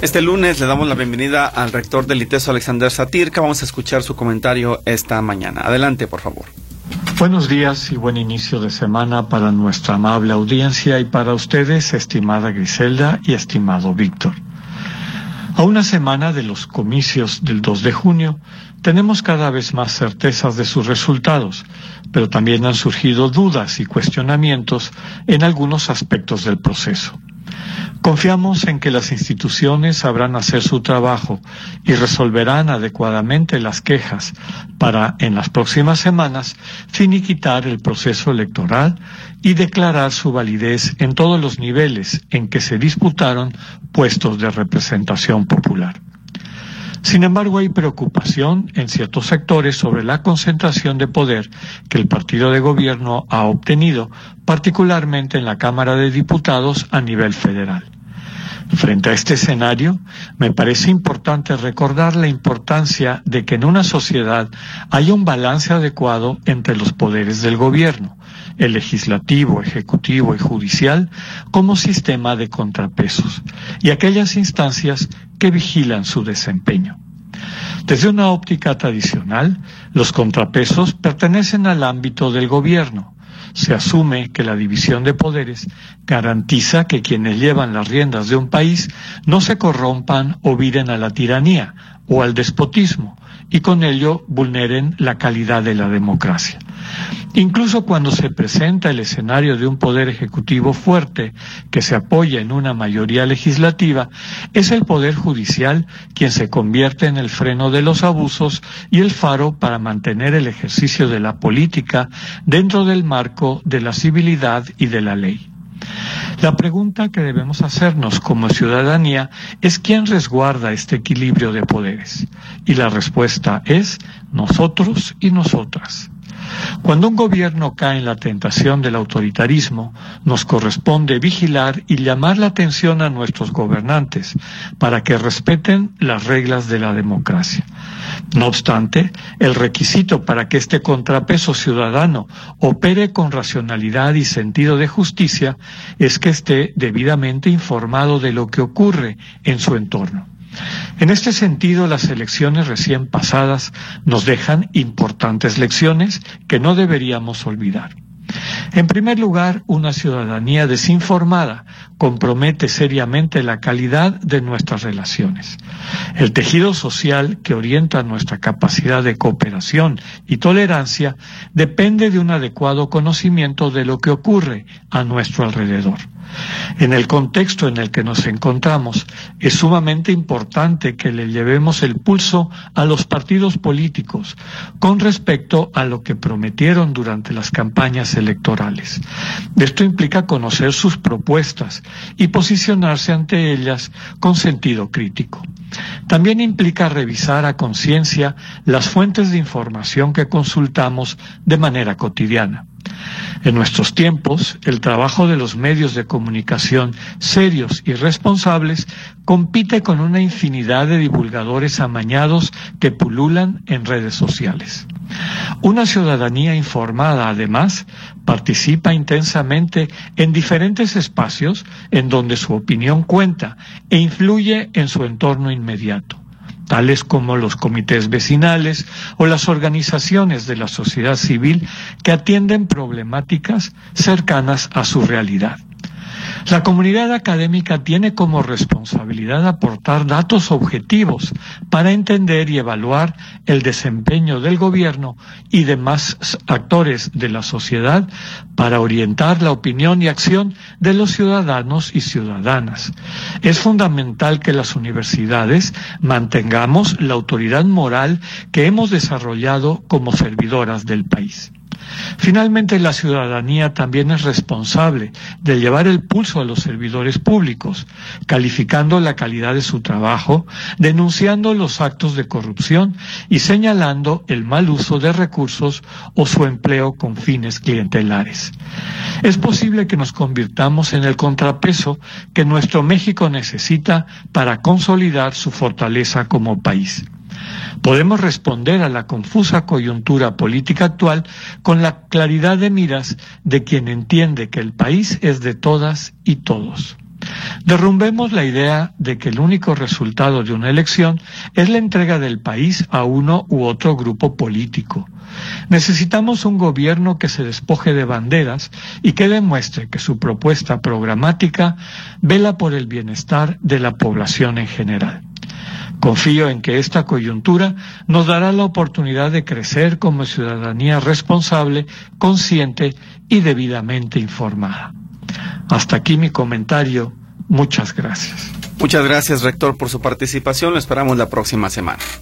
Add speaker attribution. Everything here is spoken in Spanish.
Speaker 1: Este lunes le damos la bienvenida al rector del ITESO, Alexander Satir, que vamos a escuchar su comentario esta mañana. Adelante, por favor.
Speaker 2: Buenos días y buen inicio de semana para nuestra amable audiencia y para ustedes, estimada Griselda y estimado Víctor. A una semana de los comicios del 2 de junio, tenemos cada vez más certezas de sus resultados, pero también han surgido dudas y cuestionamientos en algunos aspectos del proceso. Confiamos en que las instituciones sabrán hacer su trabajo y resolverán adecuadamente las quejas para, en las próximas semanas, finiquitar el proceso electoral y declarar su validez en todos los niveles en que se disputaron puestos de representación popular. Sin embargo, hay preocupación en ciertos sectores sobre la concentración de poder que el partido de gobierno ha obtenido, particularmente en la Cámara de Diputados a nivel federal. Frente a este escenario, me parece importante recordar la importancia de que en una sociedad haya un balance adecuado entre los poderes del gobierno, el legislativo, ejecutivo y judicial, como sistema de contrapesos, y aquellas instancias que vigilan su desempeño. Desde una óptica tradicional, los contrapesos pertenecen al ámbito del gobierno. Se asume que la división de poderes garantiza que quienes llevan las riendas de un país no se corrompan o viren a la tiranía o al despotismo y con ello vulneren la calidad de la democracia. Incluso cuando se presenta el escenario de un poder ejecutivo fuerte que se apoya en una mayoría legislativa, es el poder judicial quien se convierte en el freno de los abusos y el faro para mantener el ejercicio de la política dentro del marco de la civilidad y de la ley. La pregunta que debemos hacernos como ciudadanía es ¿quién resguarda este equilibrio de poderes? Y la respuesta es nosotros y nosotras. Cuando un gobierno cae en la tentación del autoritarismo, nos corresponde vigilar y llamar la atención a nuestros gobernantes para que respeten las reglas de la democracia. No obstante, el requisito para que este contrapeso ciudadano opere con racionalidad y sentido de justicia es que esté debidamente informado de lo que ocurre en su entorno. En este sentido, las elecciones recién pasadas nos dejan importantes lecciones que no deberíamos olvidar. En primer lugar, una ciudadanía desinformada compromete seriamente la calidad de nuestras relaciones. El tejido social que orienta nuestra capacidad de cooperación y tolerancia depende de un adecuado conocimiento de lo que ocurre a nuestro alrededor. En el contexto en el que nos encontramos, es sumamente importante que le llevemos el pulso a los partidos políticos con respecto a lo que prometieron durante las campañas electorales. Esto implica conocer sus propuestas y posicionarse ante ellas con sentido crítico. También implica revisar a conciencia las fuentes de información que consultamos de manera cotidiana. En nuestros tiempos, el trabajo de los medios de comunicación serios y responsables compite con una infinidad de divulgadores amañados que pululan en redes sociales. Una ciudadanía informada, además, participa intensamente en diferentes espacios en donde su opinión cuenta e influye en su entorno inmediato, tales como los comités vecinales o las organizaciones de la sociedad civil que atienden problemáticas cercanas a su realidad. La comunidad académica tiene como responsabilidad aportar datos objetivos para entender y evaluar el desempeño del gobierno y demás actores de la sociedad para orientar la opinión y acción de los ciudadanos y ciudadanas. Es fundamental que las universidades mantengamos la autoridad moral que hemos desarrollado como servidoras del país. Finalmente, la ciudadanía también es responsable de llevar el pulso a los servidores públicos, calificando la calidad de su trabajo, denunciando los actos de corrupción y señalando el mal uso de recursos o su empleo con fines clientelares. Es posible que nos convirtamos en el contrapeso que nuestro México necesita para consolidar su fortaleza como país. Podemos responder a la confusa coyuntura política actual con la claridad de miras de quien entiende que el país es de todas y todos. Derrumbemos la idea de que el único resultado de una elección es la entrega del país a uno u otro grupo político. Necesitamos un gobierno que se despoje de banderas y que demuestre que su propuesta programática vela por el bienestar de la población en general. Confío en que esta coyuntura nos dará la oportunidad de crecer como ciudadanía responsable, consciente y debidamente informada. Hasta aquí mi comentario. Muchas gracias.
Speaker 1: Muchas gracias, rector, por su participación. Lo esperamos la próxima semana.